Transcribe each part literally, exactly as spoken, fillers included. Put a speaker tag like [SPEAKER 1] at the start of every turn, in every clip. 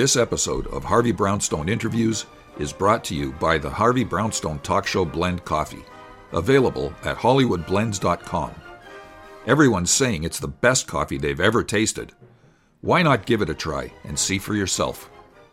[SPEAKER 1] This episode of Harvey Brownstone Interviews is brought to you by the Harvey Brownstone Talk Show Blend Coffee, available at hollywood blends dot com. Everyone's saying it's the best coffee they've ever tasted. Why not give it a try and see for yourself?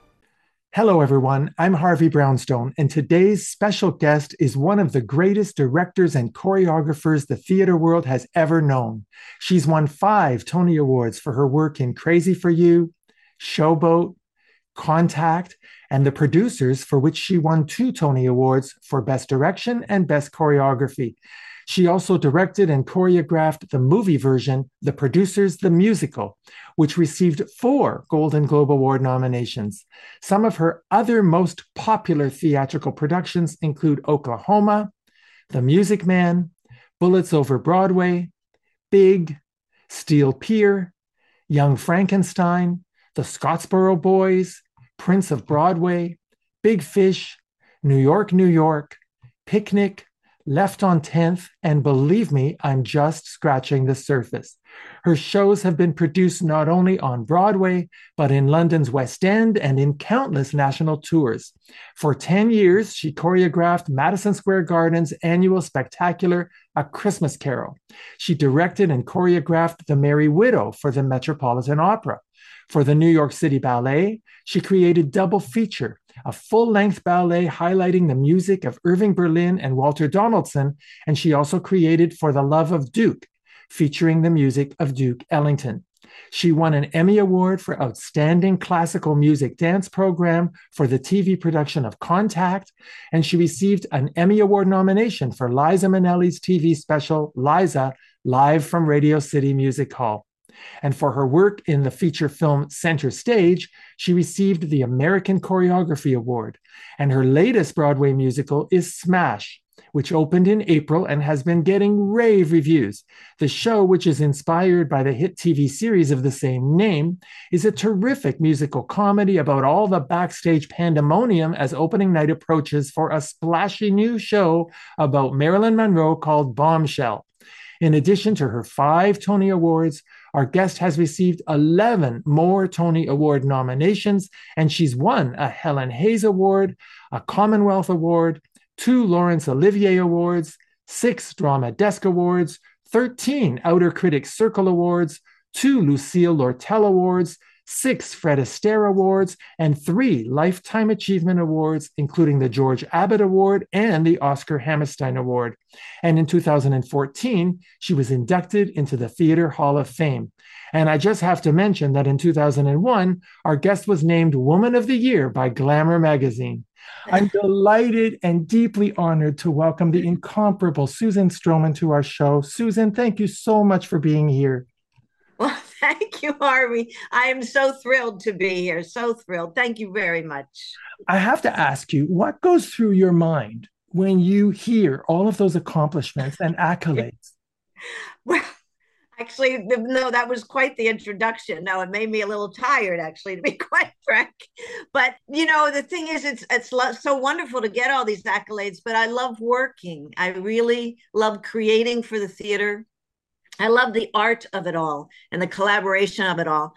[SPEAKER 2] Hello, everyone. I'm Harvey Brownstone, and today's special guest is one of the greatest directors and choreographers the theater world has ever known. She's won five Tony Awards for her work in Crazy for You, Showboat, Contact, and The Producers, for which she won two Tony Awards for Best Direction and Best Choreography. She also directed and choreographed the movie version, The Producers, the Musical, which received four Golden Globe Award nominations. Some of her other most popular theatrical productions include Oklahoma, The Music Man, Bullets Over Broadway, Big, Steel Pier, Young Frankenstein, The Scottsboro Boys, Prince of Broadway, Big Fish, New York, New York, Picnic, Left on tenth, and believe me, I'm just scratching the surface. Her shows have been produced not only on Broadway, but in London's West End and in countless national tours. For ten years, she choreographed Madison Square Garden's annual spectacular, A Christmas Carol. She directed and choreographed The Merry Widow for the Metropolitan Opera. For the New York City Ballet, she created Double Feature, a full-length ballet highlighting the music of Irving Berlin and Walter Donaldson, and she also created For the Love of Duke, featuring the music of Duke Ellington. She won an Emmy Award for Outstanding Classical Music Dance Program for the T V production of Contact, and she received an Emmy Award nomination for Liza Minnelli's T V special, Liza, live from Radio City Music Hall. And for her work in the feature film Center Stage, she received the American Choreography Award. And her latest Broadway musical is Smash, which opened in April and has been getting rave reviews. The show, which is inspired by the hit T V series of the same name, is a terrific musical comedy about all the backstage pandemonium as opening night approaches for a splashy new show about Marilyn Monroe called Bombshell. In addition to her five Tony Awards, our guest has received eleven more Tony Award nominations, and she's won a Helen Hayes Award, a Commonwealth Award, two Laurence Olivier Awards, six Drama Desk Awards, thirteen Outer Critics Circle Awards, two Lucille Lortel Awards, six Fred Astaire Awards, and three Lifetime Achievement Awards, including the George Abbott Award and the Oscar Hammerstein Award. And in two thousand fourteen, she was inducted into the Theater Hall of Fame. And I just have to mention that in two thousand one, our guest was named Woman of the Year by Glamour magazine. I'm delighted and deeply honored to welcome the incomparable Susan Stroman to our show. Susan, thank you so much for being here.
[SPEAKER 3] Well, thank you, Harvey. I am so thrilled to be here. So thrilled. Thank you very much.
[SPEAKER 2] I have to ask you, what goes through your mind when you hear all of those accomplishments and accolades?
[SPEAKER 3] Well, actually, no, that was quite the introduction. Now, it made me a little tired, actually, to be quite frank. But, you know, the thing is, it's it's so wonderful to get all these accolades, but I love working. I really love creating for the theater. I love the art of it all and the collaboration of it all.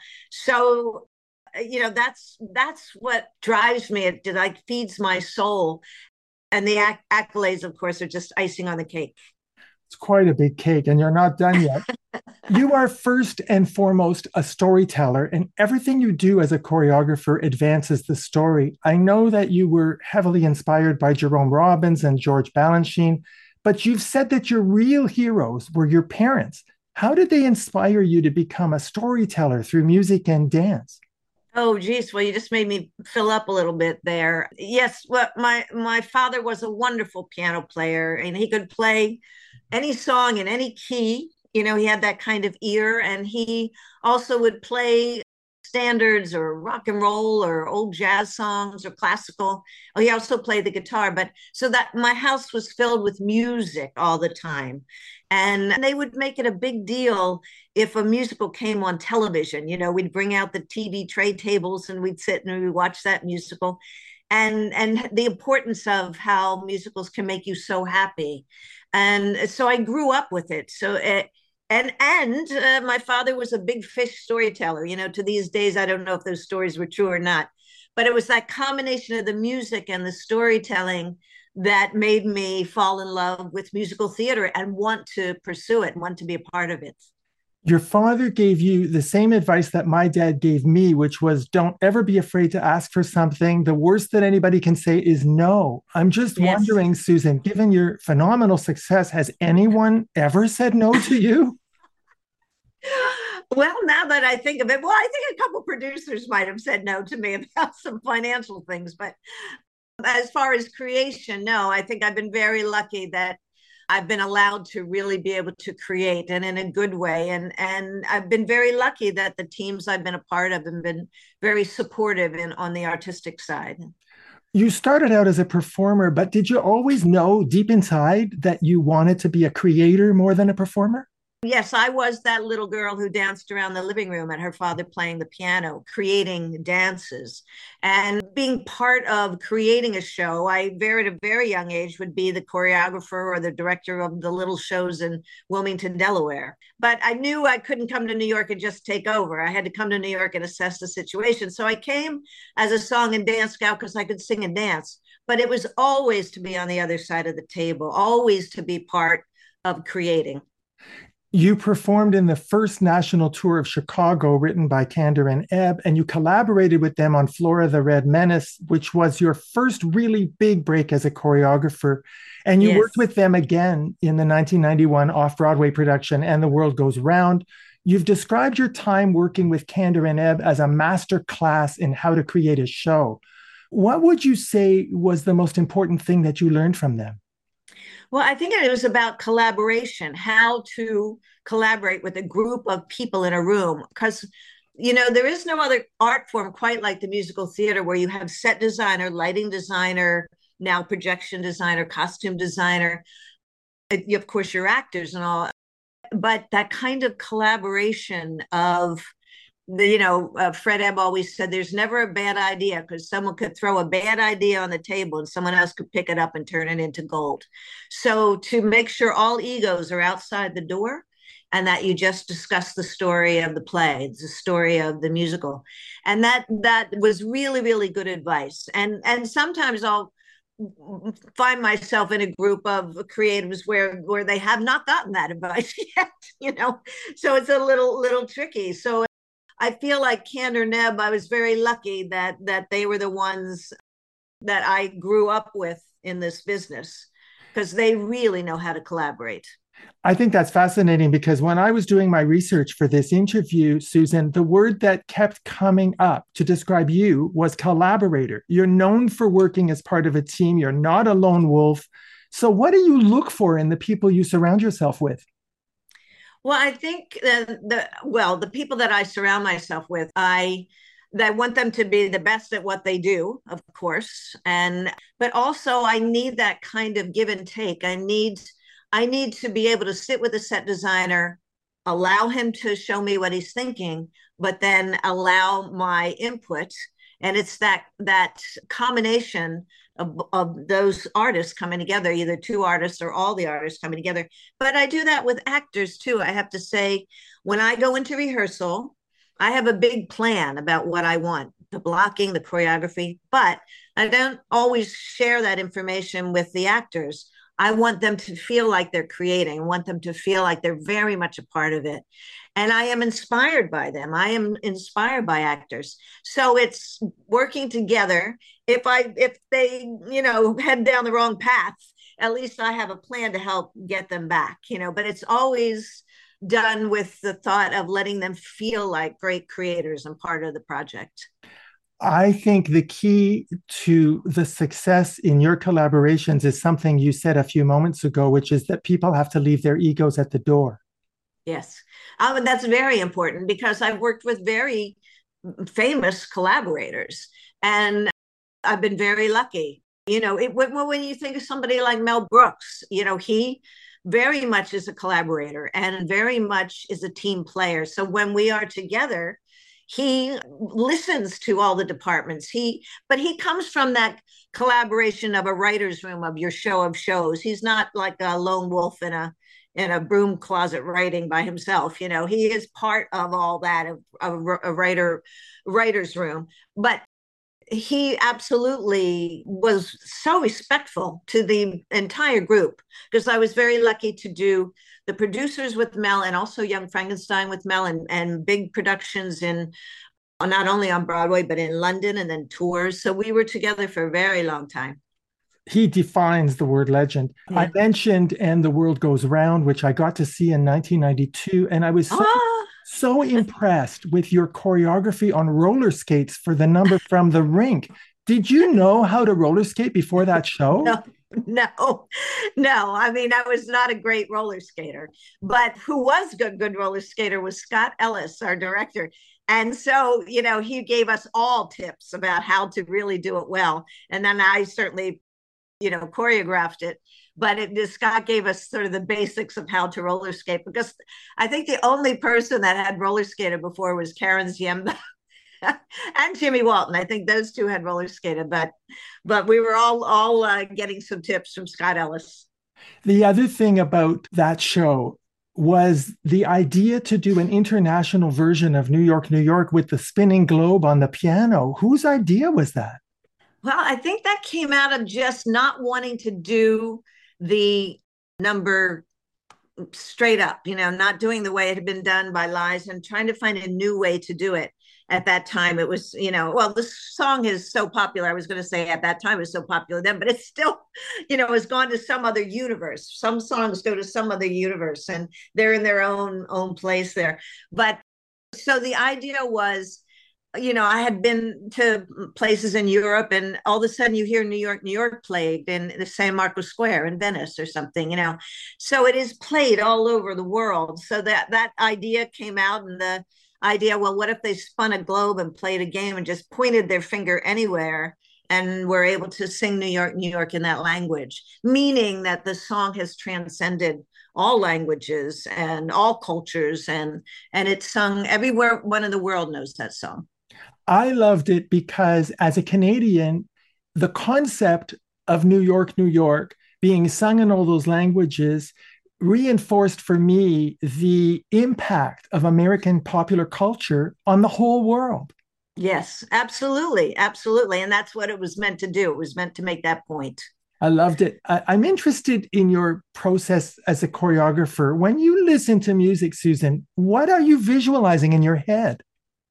[SPEAKER 3] So, you know, that's that's what drives me. It, it like feeds my soul. And the acc- accolades, of course, are just icing on the cake.
[SPEAKER 2] It's quite a big cake, and you're not done yet. You are first and foremost a storyteller, and everything you do as a choreographer advances the story. I know that you were heavily inspired by Jerome Robbins and George Balanchine, but you've said that your real heroes were your parents. How did they inspire you to become a storyteller through music and dance?
[SPEAKER 3] Oh, geez. Well, you just made me fill up a little bit there. Yes, well, my, my father was a wonderful piano player, and he could play any song in any key. You know, he had that kind of ear, and he also would play standards or rock and roll or old jazz songs or classical. Oh, he also played the guitar. But so that my house was filled with music all the time. And they would make it a big deal if a musical came on television. You know, we'd bring out the T V tray tables and we'd sit and we'd watch that musical. And, and the importance of how musicals can make you so happy. And so I grew up with it. So it, And and uh, my father was a big fish storyteller. You know, to these days, I don't know if those stories were true or not. But it was that combination of the music and the storytelling that made me fall in love with musical theater and want to pursue it and want to be a part of it.
[SPEAKER 2] Your father gave you the same advice that my dad gave me, which was don't ever be afraid to ask for something. The worst that anybody can say is no. I'm just
[SPEAKER 3] Yes.
[SPEAKER 2] wondering, Susan, given your phenomenal success, has anyone ever said no to you?
[SPEAKER 3] Well, now that I think of it, well, I think a couple producers might have said no to me about some financial things. But as far as creation, no, I think I've been very lucky that I've been allowed to really be able to create and in a good way. And and I've been very lucky that the teams I've been a part of have been very supportive in on the artistic side.
[SPEAKER 2] You started out as a performer, but did you always know deep inside that you wanted to be a creator more than a performer?
[SPEAKER 3] Yes, I was that little girl who danced around the living room and her father playing the piano, creating dances and being part of creating a show. I, very at a very young age, would be the choreographer or the director of the little shows in Wilmington, Delaware. But I knew I couldn't come to New York and just take over. I had to come to New York and assess the situation. So I came as a song and dance scout because I could sing and dance. But it was always to be on the other side of the table, always to be part of creating.
[SPEAKER 2] You performed in the first national tour of Chicago, written by Kander and Ebb, and you collaborated with them on Flora the Red Menace, which was your first really big break as a choreographer. And you
[SPEAKER 3] Yes.
[SPEAKER 2] worked with them again in the nineteen ninety-one off-Broadway production, And the World Goes Round. You've described your time working with Kander and Ebb as a master class in how to create a show. What would you say was the most important thing that you learned from them?
[SPEAKER 3] Well, I think it was about collaboration, how to collaborate with a group of people in a room. Because, you know, there is no other art form quite like the musical theater where you have set designer, lighting designer, now projection designer, costume designer, of course, your actors and all. But that kind of collaboration of the, you know, uh, Fred Ebb always said there's never a bad idea because someone could throw a bad idea on the table and someone else could pick it up and turn it into gold. So to make sure all egos are outside the door and that you just discuss the story of the play, the story of the musical. And that that was really, really good advice. And and sometimes I'll find myself in a group of creatives where where they have not gotten that advice yet, you know. So it's a little little tricky. So I feel like Kander and Ebb, I was very lucky that that they were the ones that I grew up with in this business because they really know how to collaborate.
[SPEAKER 2] I think that's fascinating because when I was doing my research for this interview, Susan, the word that kept coming up to describe you was collaborator. You're known for working as part of a team. You're not a lone wolf. So what do you look for in the people you surround yourself with?
[SPEAKER 3] Well, I think the, the well, the people that I surround myself with, I I want them to be the best at what they do, of course, and but also I need that kind of give and take. I need I need to be able to sit with a set designer, allow him to show me what he's thinking, but then allow my input. And it's that that combination of, of those artists coming together, either two artists or all the artists coming together. But I do that with actors too. I have to say, when I go into rehearsal, I have a big plan about what I want, the blocking, the choreography, but I don't always share that information with the actors. I want them to feel like they're creating. I want them to feel like they're very much a part of it. And I am inspired by them. I am inspired by actors. So it's working together. If I if they, you know, head down the wrong path, at least I have a plan to help get them back, you know, but it's always done with the thought of letting them feel like great creators and part of the project.
[SPEAKER 2] I think the key to the success in your collaborations is something you said a few moments ago, which is that people have to leave their egos at the door.
[SPEAKER 3] Yes. Um, and that's very important because I've worked with very famous collaborators and I've been very lucky. You know, it, when, when you think of somebody like Mel Brooks, you know, he very much is a collaborator and very much is a team player. So when we are together, he listens to all the departments. He, but he comes from that collaboration of a writer's room of your show of shows. He's not like a lone wolf in a in a broom closet writing by himself. You know, he is part of all that of, of a writer writer's room. But he absolutely was so respectful to the entire group, because I was very lucky to do the producers with Mel and also Young Frankenstein with Mel, and, and big productions in not only on Broadway, but in London, and then tours. So we were together for a very long time.
[SPEAKER 2] He defines the word legend.
[SPEAKER 3] Yeah.
[SPEAKER 2] I mentioned And the World Goes Round, which I got to see in nineteen ninety-two, and I was so,
[SPEAKER 3] oh.
[SPEAKER 2] so impressed with your choreography on roller skates for the number From the Rink. Did you know how to roller skate before that show?
[SPEAKER 3] No, no, no. I mean, I was not a great roller skater, but who was a good, good roller skater was Scott Ellis, our director. And so, you know, he gave us all tips about how to really do it well. And then I certainly, you know, choreographed it. But it, Scott gave us sort of the basics of how to roller skate, because I think the only person that had roller skated before was Karen Ziemba and Jimmy Walton. I think those two had roller skated, but but we were all all uh, getting some tips from Scott Ellis.
[SPEAKER 2] The other thing about that show was the idea to do an international version of New York, New York with the spinning globe on the piano. Whose idea was that?
[SPEAKER 3] Well, I think that came out of just not wanting to do the number straight up, you know, not doing the way it had been done by Liza, and trying to find a new way to do it. At that time, it was, you know, well, the song is so popular. I was going to say at that time it was so popular then, but it's still, you know, has gone to some other universe. Some songs go to some other universe, and they're in their own own place there. But so the idea was, you know, I had been to places in Europe, and all of a sudden you hear New York, New York played in the San Marco Square in Venice or something, you know. So it is played all over the world. So that that idea came out, and the idea, well, what if they spun a globe and played a game and just pointed their finger anywhere and were able to sing New York, New York in that language, meaning that the song has transcended all languages and all cultures, and and it's sung everywhere. One in the world knows that song.
[SPEAKER 2] I loved it because as a Canadian, the concept of New York, New York being sung in all those languages reinforced for me the impact of American popular culture on the whole world.
[SPEAKER 3] Yes, absolutely. Absolutely. And that's what it was meant to do. It was meant to make that point.
[SPEAKER 2] I loved it. I, I'm interested in your process as a choreographer. When you listen to music, Susan, what are you visualizing in your head?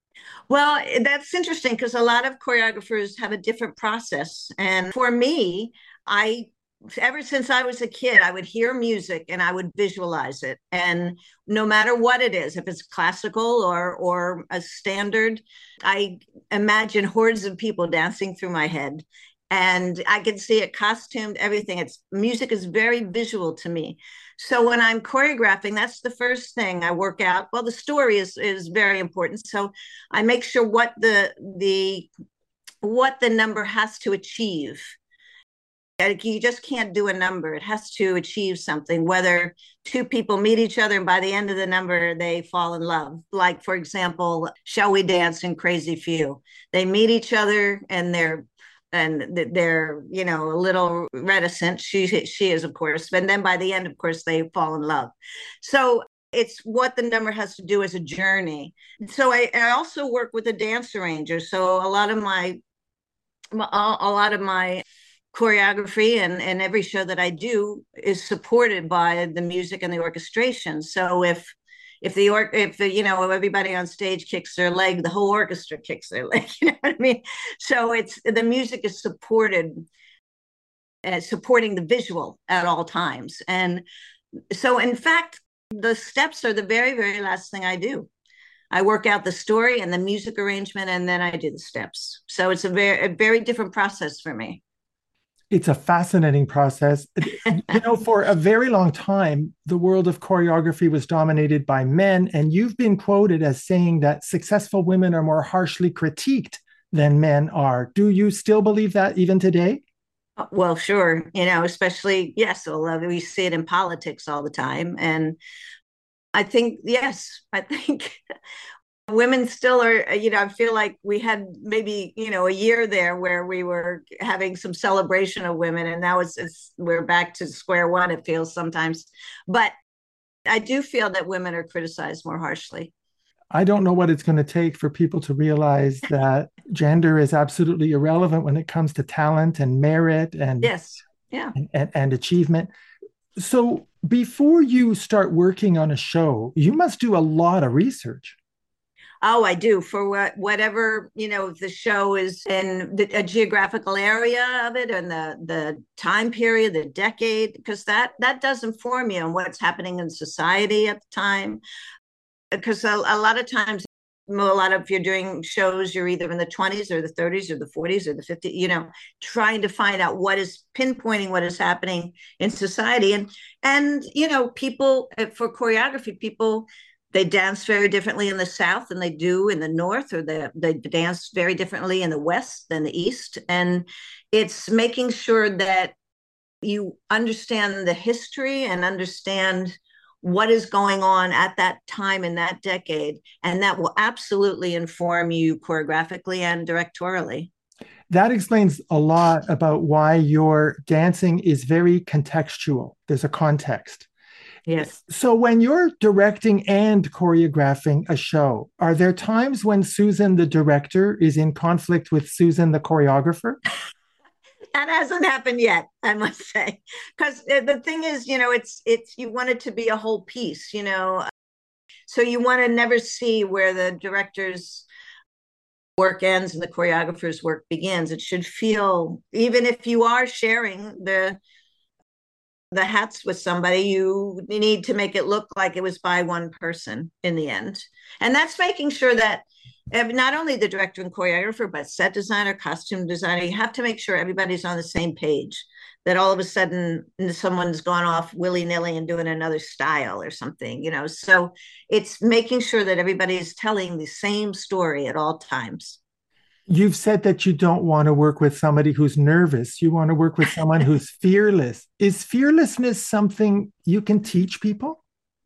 [SPEAKER 3] Well, that's interesting, because a lot of choreographers have a different process. And for me, I ever since I was a kid, I would hear music and I would visualize it. And no matter what it is, if it's classical or or a standard, I imagine hordes of people dancing through my head. And I can see it costumed, everything. It's music is very visual to me. So when I'm choreographing, that's the first thing I work out. Well, the story is is very important. So I make sure what the the what the number has to achieve. You just can't do a number. It has to achieve something, whether two people meet each other and by the end of the number, they fall in love. Like, for example, Shall We Dance in Crazy Few. They meet each other and they're and they're, you know, a little reticent. She she is, of course. And then by the end, of course, they fall in love. So it's what the number has to do as a journey. So I, I also work with a dance arranger. So a lot of my a lot of my choreography and, and every show that I do is supported by the music and the orchestration. So if if the or if the, you know, everybody on stage kicks their leg, the whole orchestra kicks their leg. You know what I mean? So it's the music is supported, uh, supporting the visual at all times. And so, in fact, the steps are the very, very last thing I do. I work out the story and the music arrangement, and then I do the steps. So it's a very, a very different process for me.
[SPEAKER 2] It's a fascinating process. You know, for a very long time, the world of choreography was dominated by men, and you've been quoted as saying that successful women are more harshly critiqued than men are. Do you still believe that even today?
[SPEAKER 3] Well, sure. You know, especially, yes, well, we see it in politics all the time. And I think, yes, I think women still are, you know, I feel like we had maybe, you know, a year there where we were having some celebration of women, and now it's, it's we're back to square one, it feels sometimes. But I do feel that women are criticized more harshly.
[SPEAKER 2] I don't know what it's going to take for people to realize that gender is absolutely irrelevant when it comes to talent and merit and
[SPEAKER 3] Yes. Yeah.
[SPEAKER 2] and, and achievement. So before you start working on a show, you must do a lot of research.
[SPEAKER 3] Oh, I do for what whatever, you know, if the show is in the, a geographical area of it and the the time period, the decade, because that that does inform you on what's happening in society at the time. Because a, a lot of times, a lot of if you're doing shows, you're either in the twenties or the thirties or the forties or the fifties, you know, trying to find out what is pinpointing what is happening in society. And and you know, people for choreography, people they dance very differently in the South than they do in the North, or they, they dance very differently in the West than the East. And it's making sure that you understand the history and understand what is going on at that time in that decade. And that will absolutely inform you choreographically and directorially.
[SPEAKER 2] That explains a lot about why your dancing is very contextual. There's a context.
[SPEAKER 3] Yes.
[SPEAKER 2] So when you're directing and choreographing a show, are there times when Susan, the director, is in conflict with Susan, the choreographer?
[SPEAKER 3] That hasn't happened yet, I must say. Because the thing is, you know, it's, it's, you want it to be a whole piece, you know. So you want to never see where the director's work ends and the choreographer's work begins. It should feel, even if you are sharing the, the hats with somebody, you need to make it look like it was by one person in the end. And that's making sure that not only the director and choreographer, but set designer, costume designer, you have to make sure everybody's on the same page, that all of a sudden someone's gone off willy-nilly and doing another style or something, you know. So it's making sure that everybody's telling the same story at all times.
[SPEAKER 2] You've said that you don't want to work with somebody who's nervous. You want to work with someone who's fearless. Is fearlessness something you can teach people?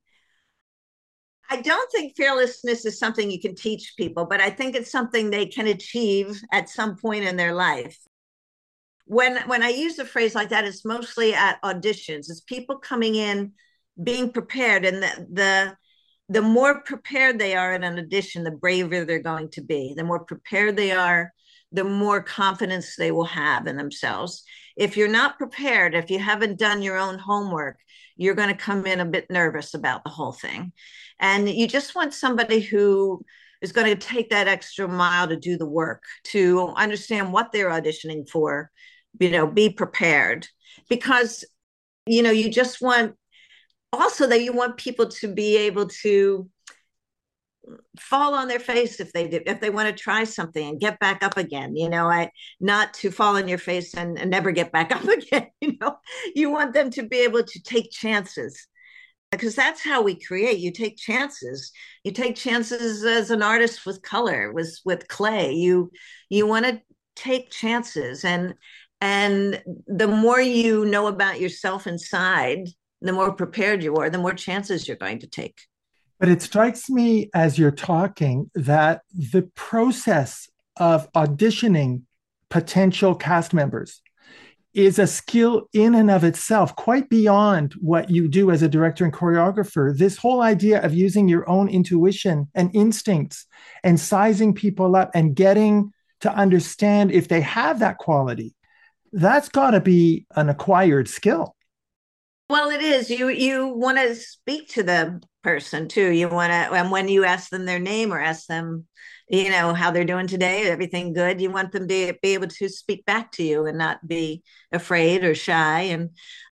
[SPEAKER 3] I don't think fearlessness is something you can teach people, but I think it's something they can achieve at some point in their life. When when I use a phrase like that, it's mostly at auditions. It's people coming in, being prepared, and the the the more prepared they are in an audition, the braver they're going to be. The more prepared they are, the more confidence they will have in themselves. If you're not prepared, if you haven't done your own homework, you're going to come in a bit nervous about the whole thing. And you just want somebody who is going to take that extra mile to do the work, to understand what they're auditioning for, you know, be prepared. Because, you know, you just want, also that you want people to be able to fall on their face if they do, if they want to try something and get back up again, you know, I not to fall on your face and, and never get back up again. You know, you want them to be able to take chances, because that's how we create. You take chances. You take chances as an artist with color, with with clay. You you want to take chances, and and the more you know about yourself inside, the more prepared you are, the more chances you're going to take.
[SPEAKER 2] But it strikes me as you're talking that the process of auditioning potential cast members is a skill in and of itself, quite beyond what you do as a director and choreographer. This whole idea of using your own intuition and instincts and sizing people up and getting to understand if they have that quality, that's got to be an acquired skill.
[SPEAKER 3] Well, it is. You you want to speak to the person too. You want to, and when you ask them their name or ask them, you know, how they're doing today, everything good, you want them to be able to speak back to you and not be afraid or shy. And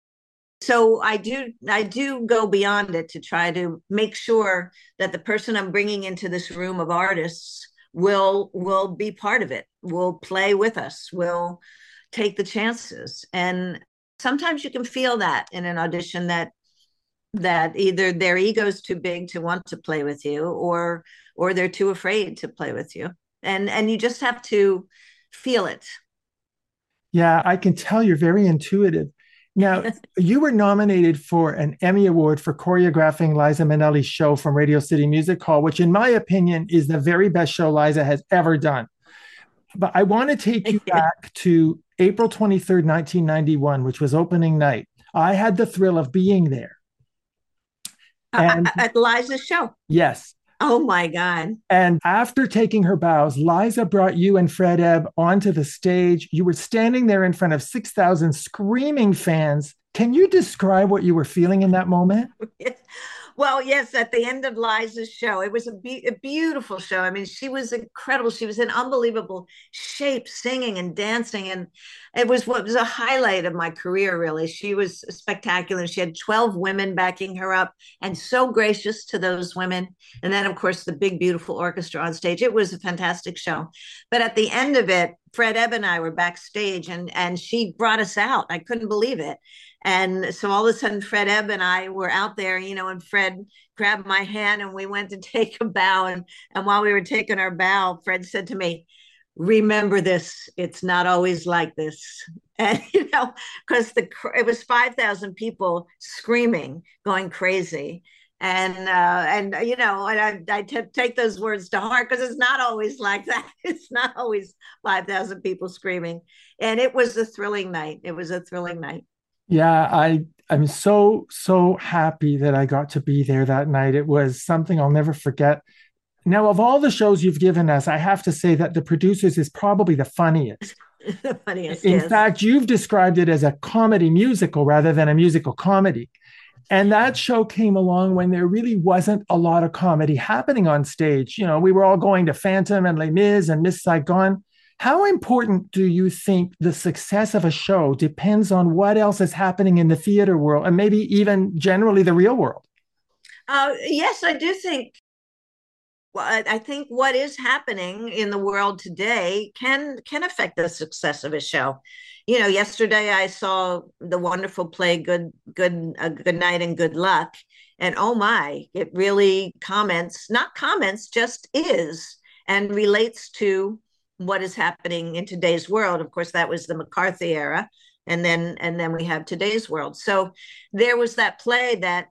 [SPEAKER 3] so I do I do go beyond it to try to make sure that the person I'm bringing into this room of artists will will be part of it, will play with us, will take the chances. And sometimes you can feel that in an audition, that that either their ego's too big to want to play with you, or or they're too afraid to play with you. And and you just have to feel it.
[SPEAKER 2] Yeah, I can tell you're very intuitive. Now, you were nominated for an Emmy Award for choreographing Liza Minnelli's show from Radio City Music Hall, which in my opinion is the very best show Liza has ever done. But I want to take you back to April twenty-third, nineteen ninety-one, which was opening night. I had the thrill of being there.
[SPEAKER 3] And, uh, at Liza's show?
[SPEAKER 2] Yes.
[SPEAKER 3] Oh my God.
[SPEAKER 2] And after taking her bows, Liza brought you and Fred Ebb onto the stage. You were standing there in front of six thousand screaming fans. Can you describe what you were feeling in that moment?
[SPEAKER 3] Well, yes, at the end of Liza's show, it was a, be- a beautiful show. I mean, she was incredible. She was in unbelievable shape, singing and dancing. And it was what was a highlight of my career, really. She was spectacular. She had twelve women backing her up and so gracious to those women. And then, of course, the big, beautiful orchestra on stage. It was a fantastic show. But at the end of it, Fred Ebb and I were backstage, and, and she brought us out. I couldn't believe it. And so all of a sudden, Fred Ebb and I were out there, you know, and Fred grabbed my hand and we went to take a bow. And, and while we were taking our bow, Fred said to me, remember this, it's not always like this. And, you know, because the it was five thousand people screaming, going crazy. And, uh, and you know, and I, I t- take those words to heart because it's not always like that. It's not always five thousand people screaming. And it was a thrilling night. It was a thrilling night.
[SPEAKER 2] Yeah, I I'm so so happy that I got to be there that night. It was something I'll never forget. Now, of all the shows you've given us, I have to say that The Producers is probably the funniest.
[SPEAKER 3] The funniest,
[SPEAKER 2] In
[SPEAKER 3] yes.
[SPEAKER 2] fact, you've described it as a comedy musical rather than a musical comedy. And that show came along when there really wasn't a lot of comedy happening on stage. You know, we were all going to Phantom and Les Mis and Miss Saigon. How important do you think the success of a show depends on what else is happening in the theater world and maybe even generally the real world?
[SPEAKER 3] Uh, yes, I do think. Well, I, I think what is happening in the world today can can affect the success of a show. You know, yesterday I saw the wonderful play "Good Good uh, Good Night and Good Luck," and oh my, it really comments, not comments, just is, and relates to what is happening in today's world. Of course, that was the McCarthy era, and then and then we have today's world. So there was that play that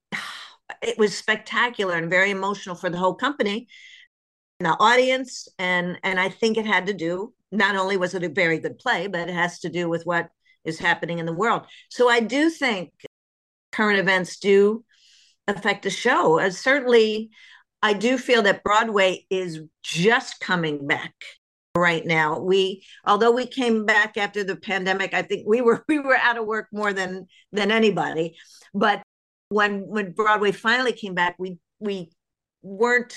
[SPEAKER 3] it was spectacular and very emotional for the whole company and the audience. And, and I think it had to do, not only was it a very good play, but it has to do with what is happening in the world. So I do think current events do affect the show. Uh, certainly, I do feel that Broadway is just coming back right now. We, although we came back after the pandemic, I think we were we were out of work more than than anybody. But when when Broadway finally came back, we we weren't,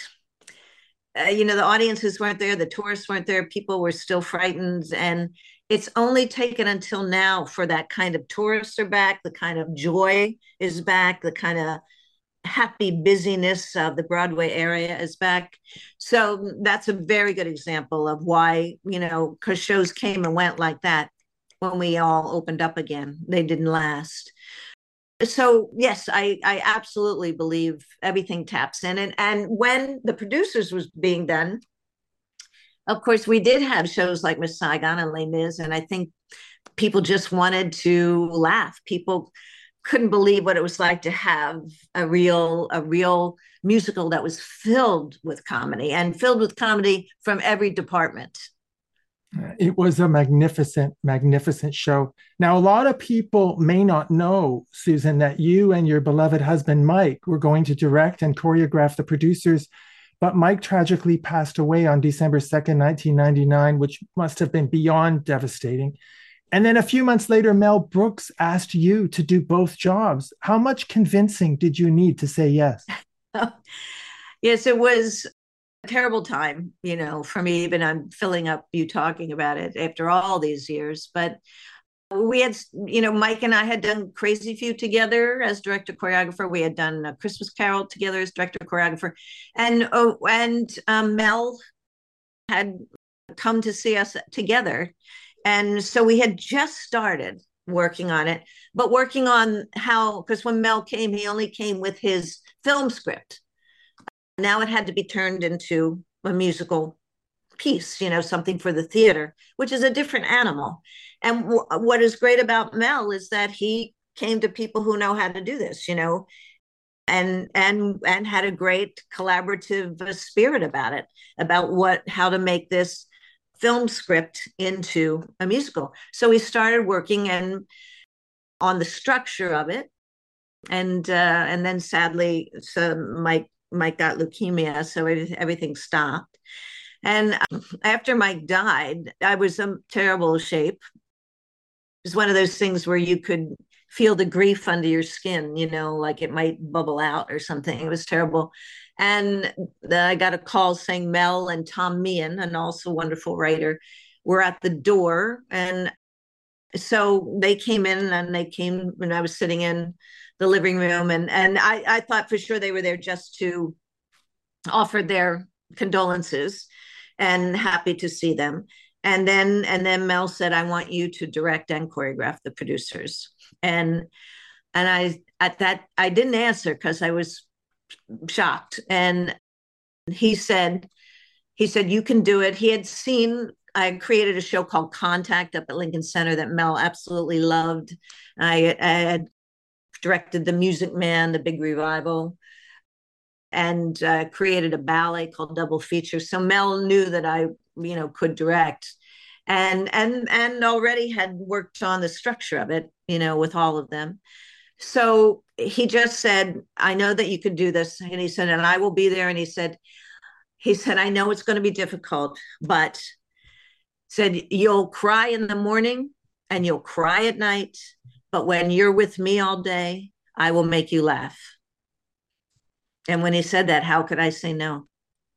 [SPEAKER 3] uh, you know, the audiences weren't there, the tourists weren't there, people were still frightened, and it's only taken until now for that kind of tourists are back, the kind of joy is back, the kind of happy busyness of the Broadway area is back. So that's a very good example of why, you know, because shows came and went like that when we all opened up again. They didn't last. So yes, I, I absolutely believe everything taps in. And, and when The Producers was being done, of course, we did have shows like Miss Saigon and Les Mis, and I think people just wanted to laugh. People couldn't believe what it was like to have a real a real musical that was filled with comedy and filled with comedy from every department.
[SPEAKER 2] It was a magnificent, magnificent show. Now, a lot of people may not know, Susan, that you and your beloved husband, Mike, were going to direct and choreograph The Producers, but Mike tragically passed away on December second, nineteen ninety-nine, which must have been beyond devastating. And then a few months later, Mel Brooks asked you to do both jobs. How much convincing did you need to say yes?
[SPEAKER 3] Yes, it was a terrible time, you know, for me. Even I'm filling up you talking about it after all these years. But we had, you know, Mike and I had done Crazy Few together as director choreographer. We had done A Christmas Carol together as director choreographer, and oh, and um, Mel had come to see us together. And so we had just started working on it, but working on how, because when Mel came, he only came with his film script. Now it had to be turned into a musical piece, you know, something for the theater, which is a different animal. And w- what is great about Mel is that he came to people who know how to do this, you know, and and and had a great collaborative spirit about it, about what how to make this film script into a musical. So we started working and on the structure of it, and uh, and then sadly, so Mike Mike got leukemia, so everything stopped. And after Mike died, I was in terrible shape. It was one of those things where you could feel the grief under your skin, you know, like it might bubble out or something. It was terrible. And then I got a call saying Mel and Tom Meehan, and also a wonderful writer, were at the door. And so they came in and they came when I was sitting in the living room. And, and I, I thought for sure they were there just to offer their condolences and happy to see them. And then and then Mel said, I want you to direct and choreograph the producers. And and I at that I didn't answer because I was shocked. And he said, he said, you can do it. He had seen, I created a show called Contact up at Lincoln Center that Mel absolutely loved. I, I had directed The Music Man, the big revival, and uh, created a ballet called Double Feature. So Mel knew that I, you know, could direct, and and and already had worked on the structure of it, you know, with all of them. So he just said, I know that you could do this. And he said, and I will be there. And he said, he said, I know it's going to be difficult, but said, you'll cry in the morning and you'll cry at night. But when you're with me all day, I will make you laugh. And when he said that, how could I say no?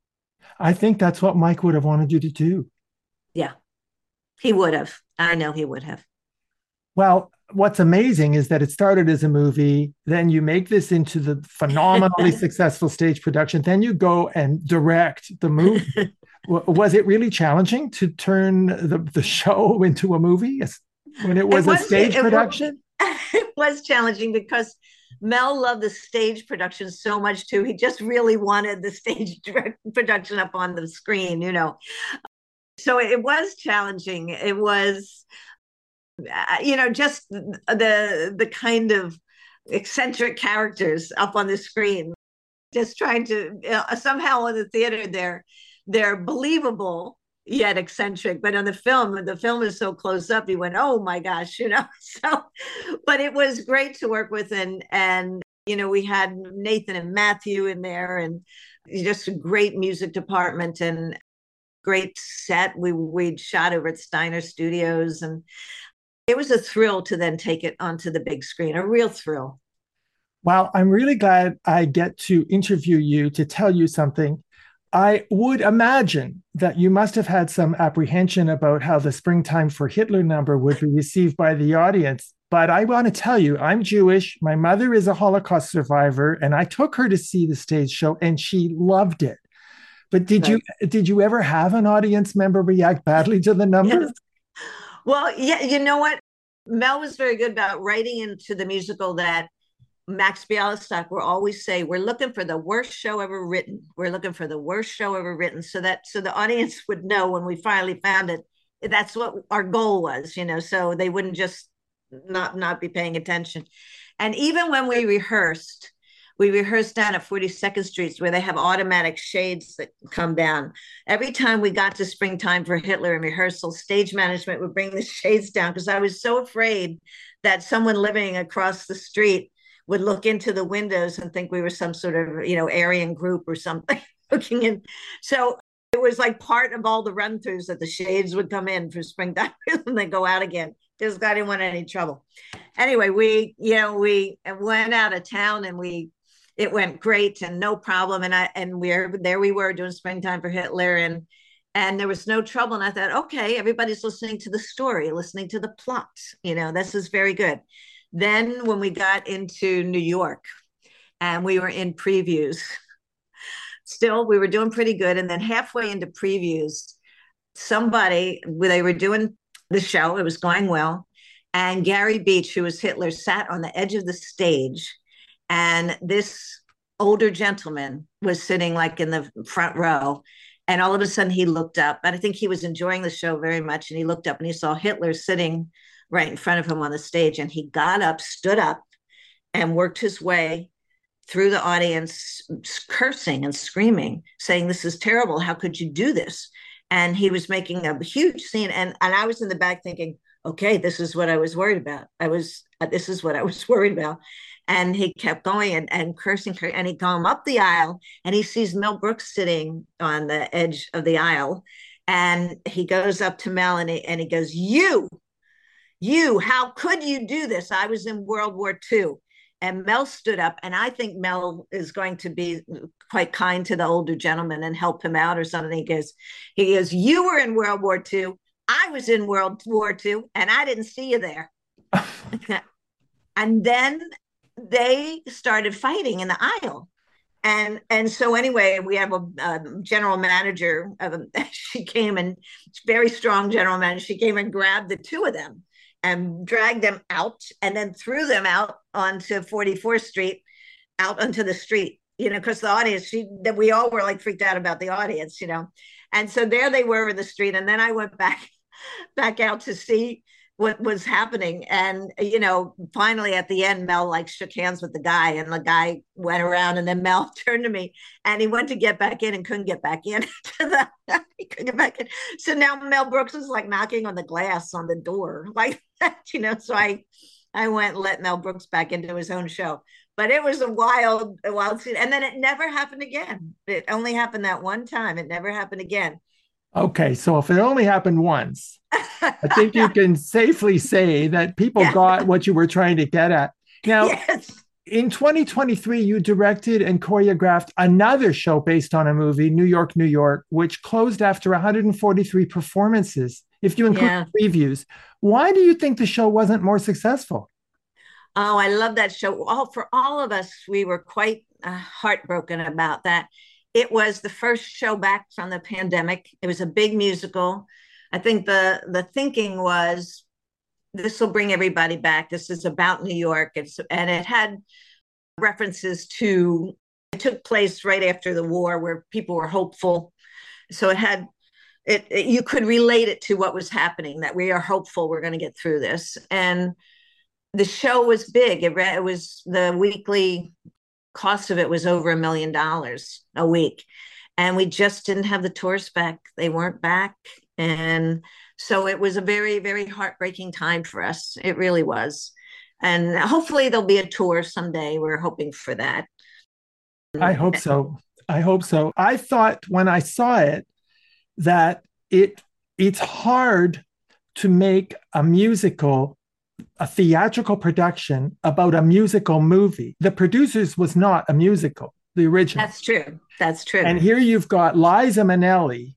[SPEAKER 2] I think that's what Mike would have wanted you to do.
[SPEAKER 3] Yeah, he would have. I know he would have.
[SPEAKER 2] Well, what's amazing is that it started as a movie, then you make this into the phenomenally successful stage production, then you go and direct the movie. Was it really challenging to turn the, the show into a movie when it was, it was a stage it, production?
[SPEAKER 3] It was, it was challenging because Mel loved the stage production so much too. He just really wanted the stage production up on the screen, you know. So it was challenging. It was, you know, just the the kind of eccentric characters up on the screen, just trying to uh, somehow in the theater they're they're believable yet eccentric, but on the film, the film is so close up, you went, oh my gosh, you know. So, but it was great to work with, and and you know, we had Nathan and Matthew in there, and just a great music department and great set. We we shot over at Steiner Studios, and it was a thrill to then take it onto the big screen, a real thrill.
[SPEAKER 2] Well, I'm really glad I get to interview you to tell you something. I would imagine that you must have had some apprehension about how the Springtime for Hitler number would be received by the audience. But I want to tell you, I'm Jewish. My mother is a Holocaust survivor, and I took her to see the stage show, and she loved it. But did right. you did you ever have an audience member react badly to the number?
[SPEAKER 3] Yes. Well, yeah, you know what? Mel was very good about writing into the musical that Max Bialystock will always say, we're looking for the worst show ever written. We're looking for the worst show ever written. So that so the audience would know when we finally found it, that's what our goal was, you know, so they wouldn't just not, not be paying attention. And even when we rehearsed, we rehearsed down at forty-second Street where they have automatic shades that come down. Every time we got to Springtime for Hitler in rehearsal, stage management would bring the shades down because I was so afraid that someone living across the street would look into the windows and think we were some sort of, you know, Aryan group or something looking in. So it was like part of all the run-throughs that the shades would come in for Springtime and then go out again. Just I didn't want any trouble. Anyway, we, you know, we went out of town and we, it went great and no problem. And I, and we're, there we were doing Springtime for Hitler, and, and there was no trouble. And I thought, okay, everybody's listening to the story, listening to the plot, you know, this is very good. Then when we got into New York and we were in previews, still we were doing pretty good. And then halfway into previews, somebody, they were doing the show, it was going well. And Gary Beach, who was Hitler, sat on the edge of the stage. And this older gentleman was sitting like in the front row. And all of a sudden he looked up, and I think he was enjoying the show very much. And he looked up and he saw Hitler sitting right in front of him on the stage. And he got up, stood up, and worked his way through the audience, cursing and screaming, saying, this is terrible. How could you do this? And he was making a huge scene. And, and I was in the back thinking, okay, this is what I was worried about. I was, this is what I was worried about. And he kept going and, and cursing, and he'd come up the aisle and he sees Mel Brooks sitting on the edge of the aisle. And he goes up to Mel and he, and he goes, you, you, how could you do this? I was in World War Two. And Mel stood up, and I think Mel is going to be quite kind to the older gentleman and help him out or something. He goes, he goes, you were in World War Two. I was in World War Two, and I didn't see you there. And then they started fighting in the aisle. And and so anyway, we have a, a general manager. Of, she came and very strong general manager. She came and grabbed the two of them and dragged them out and then threw them out onto forty-fourth Street, out onto the street, you know, because the audience, she, that we all were like freaked out about the audience, you know. And so there they were in the street. And then I went back, back out to see what was happening. And, you know, finally at the end, Mel like shook hands with the guy, and the guy went around, and then Mel turned to me and he went to get back in and couldn't get back in. the, he couldn't get back in. So now Mel Brooks was like knocking on the glass on the door, like that, you know. So I, I went and let Mel Brooks back into his own show. But it was a wild, a wild scene. And then it never happened again. It only happened that one time. It never happened again.
[SPEAKER 2] Okay, so if it only happened once, I think you can safely say that people
[SPEAKER 3] Yeah.
[SPEAKER 2] got what you were trying to get at. Now,
[SPEAKER 3] Yes.
[SPEAKER 2] in twenty twenty-three, you directed and choreographed another show based on a movie, New York, New York, which closed after one hundred forty-three performances, if you include
[SPEAKER 3] Yeah.
[SPEAKER 2] previews. Why do you think the show wasn't more successful?
[SPEAKER 3] Oh, I love that show. All for all of us, we were quite uh, heartbroken about that. It was the first show back from the pandemic. It was a big musical. I think the the thinking was, this will bring everybody back. This is about New York. It's and it had references to, it took place right after the war where people were hopeful. So it had it, it you could relate it to what was happening, that we are hopeful we're going to get through this. And the show was big. It, it was the weekly cost of it was over a million dollars a week. And we just didn't have the tours back. They weren't back. And so it was a very, very heartbreaking time for us. It really was. And hopefully there'll be a tour someday. We're hoping for that.
[SPEAKER 2] I hope so. I hope so. I thought when I saw it that it it's hard to make a musical, a theatrical production about a musical movie. The Producers was not a musical, the original.
[SPEAKER 3] That's true. That's true.
[SPEAKER 2] And here you've got Liza Minnelli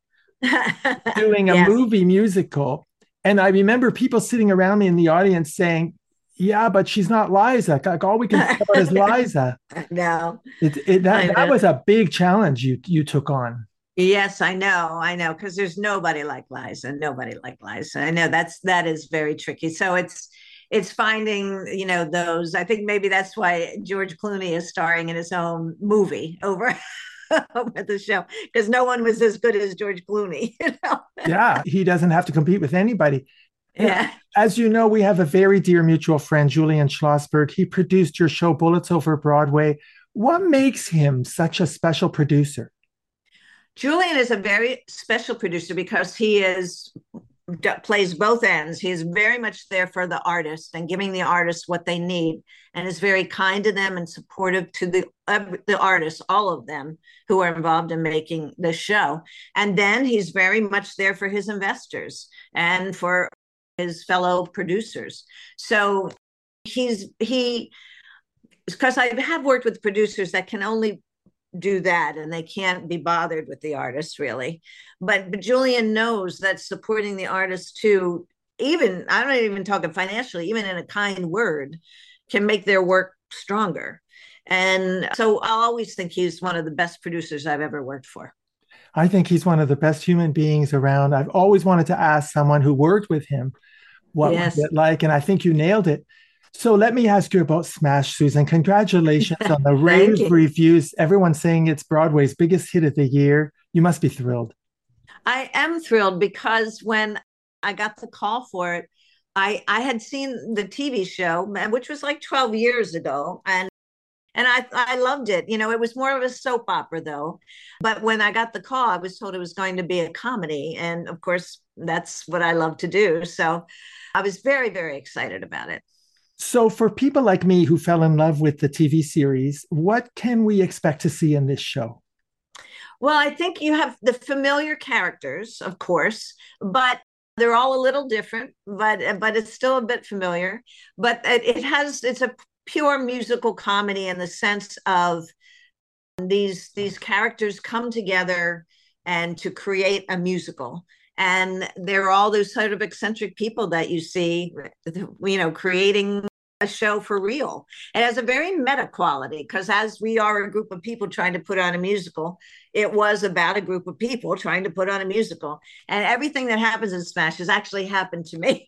[SPEAKER 2] doing a
[SPEAKER 3] Yes.
[SPEAKER 2] movie musical. And I remember people sitting around me in the audience saying, yeah, but she's not Liza. Like, all we can think about is Liza.
[SPEAKER 3] No.
[SPEAKER 2] It, it,
[SPEAKER 3] I
[SPEAKER 2] that, that
[SPEAKER 3] know.
[SPEAKER 2] was a big challenge you you took on.
[SPEAKER 3] Yes, I know. I know. Because there's nobody like Liza. Nobody like Liza. I know that's that is very tricky. So it's it's finding, you know, those. I think maybe that's why George Clooney is starring in his own movie over over the show, because no one was as good as George Clooney. You know?
[SPEAKER 2] Yeah, he doesn't have to compete with anybody.
[SPEAKER 3] Yeah.
[SPEAKER 2] As you know, we have a very dear mutual friend, Julian Schlossberg. He produced your show, Bullets Over Broadway. What makes him such a special producer?
[SPEAKER 3] Julian is a very special producer because he is plays both ends. He is very much there for the artist and giving the artists what they need, and is very kind to them and supportive to the uh, the artists, all of them who are involved in making the show. And then he's very much there for his investors and for his fellow producers. So he's he because I have worked with producers that can only do that and they can't be bothered with the artists really, but but Julian knows that supporting the artists too, even I'm not even talking financially, even in a kind word, can make their work stronger. And so I'll always think he's one of the best producers I've ever worked for.
[SPEAKER 2] I think he's one of the best human beings around. I've always wanted to ask someone who worked with him what
[SPEAKER 3] Yes.
[SPEAKER 2] was it like, and I think you nailed it. So let me ask you about Smash, Susan. Congratulations on the
[SPEAKER 3] Thank
[SPEAKER 2] rave
[SPEAKER 3] you.
[SPEAKER 2] reviews. Everyone's saying it's Broadway's biggest hit of the year. You must be thrilled.
[SPEAKER 3] I am thrilled because when I got the call for it, I I had seen the T V show, which was like twelve years ago, and and I I loved it. You know, it was more of a soap opera though. But when I got the call, I was told it was going to be a comedy, and of course, that's what I love to do. So I was very, very excited about it.
[SPEAKER 2] So, for people like me who fell in love with the T V series, what can we expect to see in this show?
[SPEAKER 3] Well, I think you have the familiar characters, of course, but they're all a little different, but but it's still a bit familiar. But it, it has it's a pure musical comedy in the sense of these these characters come together and to create a musical, and they're all those sort of eccentric people that you see, you know, creating a show for real. It has a very meta quality because as we are a group of people trying to put on a musical, it was about a group of people trying to put on a musical, and everything that happens in Smash has actually happened to me.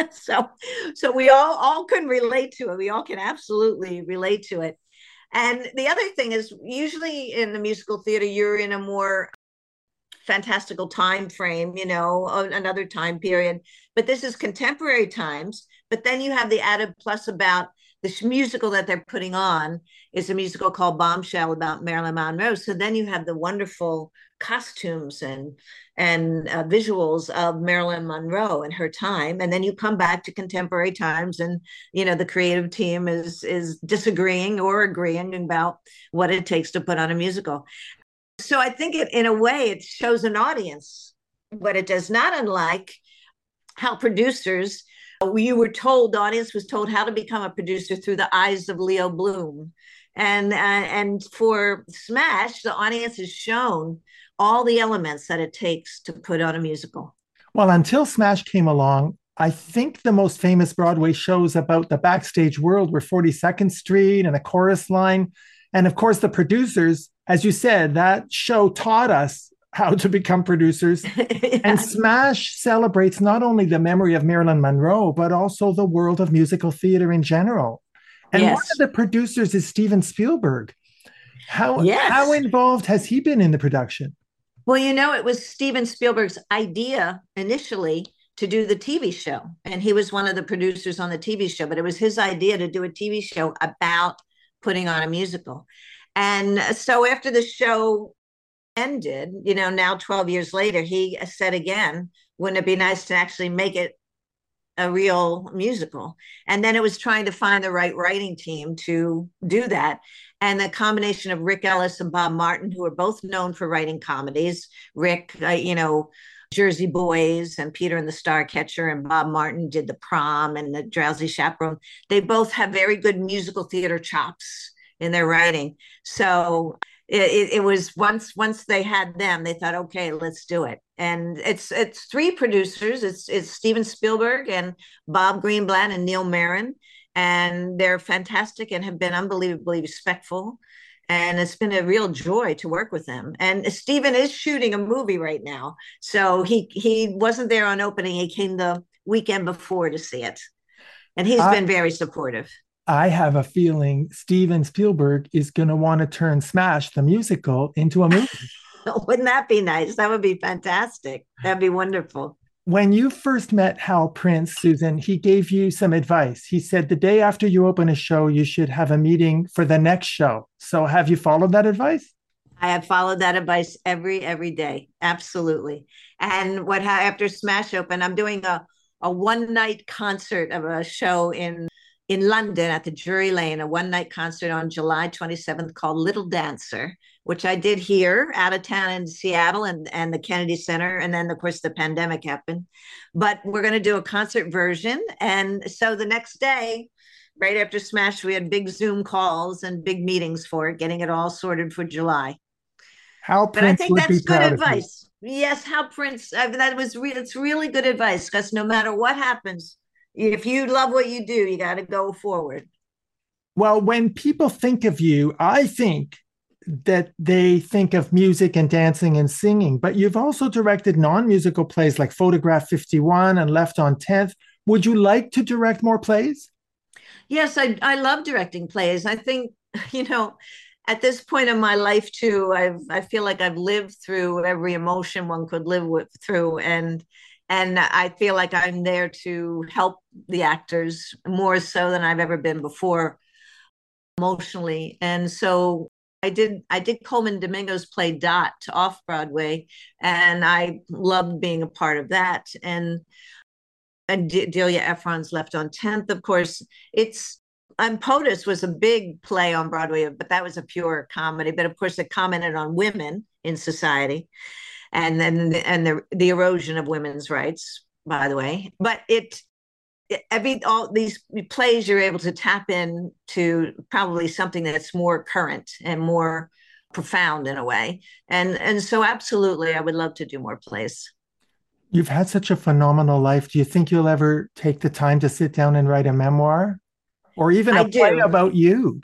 [SPEAKER 3] so so we all all can relate to it. We all can absolutely relate to it. And the other thing is, usually in the musical theater, you're in a more fantastical time frame, you know, another time period. But this is contemporary times. But then you have the added plus about this musical that they're putting on is a musical called Bombshell about Marilyn Monroe. So then you have the wonderful costumes and and uh, visuals of Marilyn Monroe and her time, and then you come back to contemporary times, and you know the creative team is is disagreeing or agreeing about what it takes to put on a musical. So I think it, in a way, it shows an audience, but it does not unlike how producers, you were told, the audience was told how to become a producer through the eyes of Leo Bloom. And, uh, and for Smash, the audience is shown all the elements that it takes to put on a musical.
[SPEAKER 2] Well, until Smash came along, I think the most famous Broadway shows about the backstage world were forty-second Street and A Chorus Line. And of course, the producers, as you said, that show taught us how to become producers. Yeah. And Smash celebrates not only the memory of Marilyn Monroe, but also the world of musical theater in general. And yes. One of the producers is Steven Spielberg. How, yes. how involved has he been in the production?
[SPEAKER 3] Well, you know, it was Steven Spielberg's idea initially to do the T V show. And he was one of the producers on the T V show, but it was his idea to do a T V show about putting on a musical. And so after the show ended, you know, now twelve years later, he said again, wouldn't it be nice to actually make it a real musical? And then it was trying to find the right writing team to do that. And the combination of Rick Ellis and Bob Martin, who are both known for writing comedies. Rick, uh, you know, Jersey Boys and Peter and the Starcatcher, and Bob Martin did The Prom and The Drowsy Chaperone. They both have very good musical theater chops in their writing. So it, it was once once they had them, they thought, okay, let's do it. And it's it's three producers. It's it's Steven Spielberg and Bob Greenblatt and Neil Marin, and they're fantastic and have been unbelievably respectful. And it's been a real joy to work with them. And Steven is shooting a movie right now, so he he wasn't there on opening. He came the weekend before to see it, and he's I, been very supportive.
[SPEAKER 2] I have a feeling Steven Spielberg is going to want to turn Smash the musical into a movie.
[SPEAKER 3] Wouldn't that be nice? That would be fantastic. That'd be wonderful.
[SPEAKER 2] When you first met Hal Prince, Susan, he gave you some advice. He said the day after you open a show, you should have a meeting for the next show. So have you followed that advice?
[SPEAKER 3] I have followed that advice every, every day. Absolutely. And what after Smash opened, I'm doing a, a one night concert of a show in in London at the Drury Lane, a one night concert on July twenty-seventh called Little Dancer, which I did here out of town in Seattle and, and the Kennedy Center. And then, of course, the pandemic happened. But we're going to do a concert version. And so the next day, right after Smash, we had big Zoom calls and big meetings for it, getting it all sorted for July.
[SPEAKER 2] Hal Prince, but I think that's good
[SPEAKER 3] advice. Yes, Hal Prince. I mean, that was re- it's really good advice, because no matter what happens, if you love what you do, you got to go forward.
[SPEAKER 2] Well, when people think of you, I think that they think of music and dancing and singing, but you've also directed non-musical plays like Photograph fifty-one and Left on tenth. Would you like to direct more plays?
[SPEAKER 3] Yes, I, I love directing plays. I think, you know, at this point in my life too, I've, I feel like I've lived through every emotion one could live with through. And And I feel like I'm there to help the actors more so than I've ever been before emotionally. And so I did I did Coleman Domingo's play Dot off Broadway, and I loved being a part of that. And and De- Delia Ephron's Left on tenth, of course. It's and POTUS was a big play on Broadway, but that was a pure comedy. But of course, it commented on women in society, and then and the the erosion of women's rights, by the way. But it, it every all these plays, you're able to tap in to probably something that's more current and more profound in a way. And and so absolutely, I would love to do more plays.
[SPEAKER 2] You've had such a phenomenal life. Do you think you'll ever take the time to sit down and write a memoir? Or even a
[SPEAKER 3] I
[SPEAKER 2] play
[SPEAKER 3] do.
[SPEAKER 2] about you?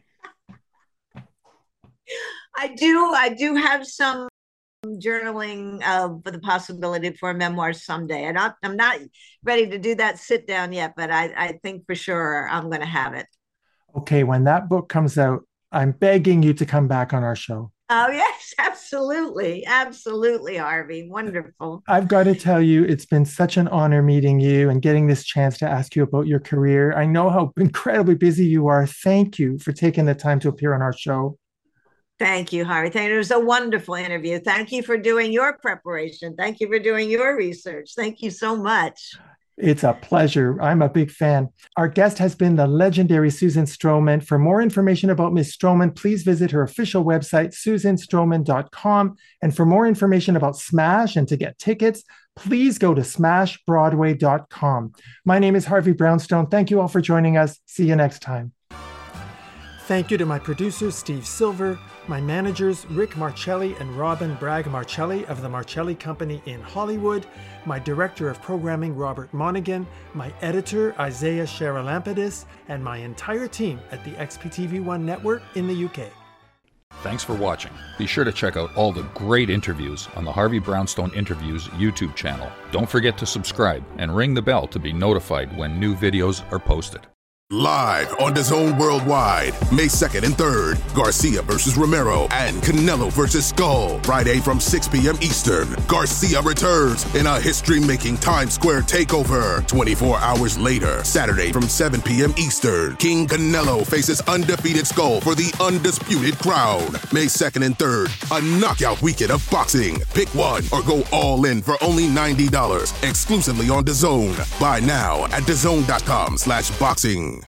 [SPEAKER 3] I do. I do have some journaling uh, for the possibility for a memoir someday. I'm not, I'm not ready to do that sit down yet, but I, I think for sure I'm going to have it.
[SPEAKER 2] Okay, when that book comes out, I'm begging you to come back on our show.
[SPEAKER 3] Oh, yes, absolutely. Absolutely, Harvey. Wonderful.
[SPEAKER 2] I've got to tell you, it's been such an honor meeting you and getting this chance to ask you about your career. I know how incredibly busy you are. Thank you for taking the time to appear on our show.
[SPEAKER 3] Thank you, Harvey. Thank you. It was a wonderful interview. Thank you for doing your preparation. Thank you for doing your research. Thank you so much.
[SPEAKER 2] It's a pleasure. I'm a big fan. Our guest has been the legendary Susan Stroman. For more information about Miss Stroman, please visit her official website, susan stroman dot com. And for more information about Smash and to get tickets, please go to smash broadway dot com. My name is Harvey Brownstone. Thank you all for joining us. See you next time. Thank you to my producers, Steve Silver, my managers, Rick Marcelli and Robin Bragg Marcelli of the Marcelli Company in Hollywood, my director of programming, Robert Monaghan, my editor, Isaiah Sharalampidis, and my entire team at the X P T V one network in the U K.
[SPEAKER 1] Thanks for watching. Be sure to check out all the great interviews on the Harvey Brownstone Interviews YouTube channel. Don't forget to subscribe and ring the bell to be notified when new videos are posted.
[SPEAKER 4] Live on DAZN Worldwide, May second and third, Garcia versus Romero and Canelo versus Skull. Friday from six p.m. Eastern, Garcia returns in a history-making Times Square takeover. twenty-four hours later, Saturday from seven p.m. Eastern, King Canelo faces undefeated Skull for the undisputed crown. May second and third, a knockout weekend of boxing. Pick one or go all in for only ninety dollars, exclusively on DAZN. Buy now at dazn dot com slash boxing.